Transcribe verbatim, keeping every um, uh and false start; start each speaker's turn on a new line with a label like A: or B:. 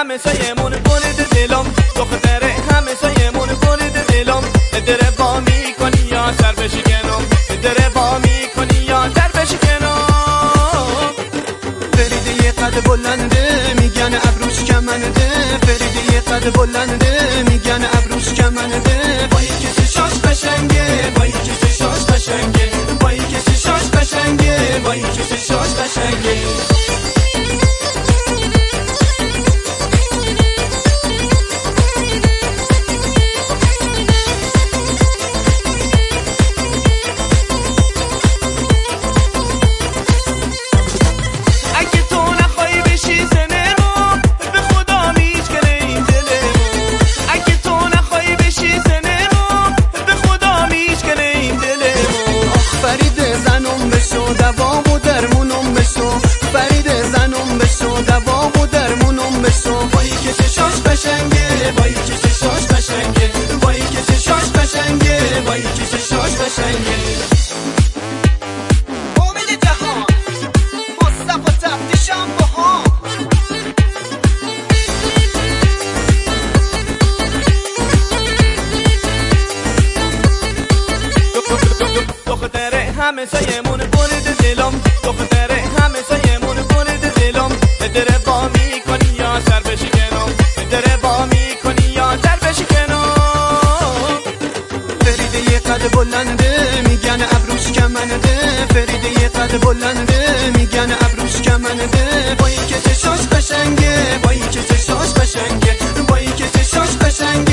A: همه سایمون برد دلم، دختره همه سایمون برد دلم. دره با میکنی یا سر بشکنم، دره با میکنی یا سر بشکنم.
B: فریده یه قد بلنده میگن ابروش کمنده، فریده یه قد بلنده میگن ابروش کمنده. با یکی چشاش قشنگه، با یکی چشاش قشنگه، با یکی چشاش قشنگه، با یکی چشاش قشنگه. دوام و درمونم بشو، فرید زنم بشو، دوام و درمونم بشو. بایی که چشاش قشنگه، بایی که چشاش قشنگه، بایی که چشاش قشنگه، بایی که چشاش قشنگه. امید جهان مصطفی تفتیشم بهام.
A: دختره همه سایمون برد دلم، دختره همه سایمون برد دلم. دره با میکنی یا سر بشکنم، دره با میکنی یا سر بشکنم.
B: فریده یه قد بلنده میگن ابروش کمنده، فریده یه قد بلنده میگن ابروش کمنده. با یکی چشاش قشنگه، با یکی چشاش قشنگه، با یکی چشاش قشنگه.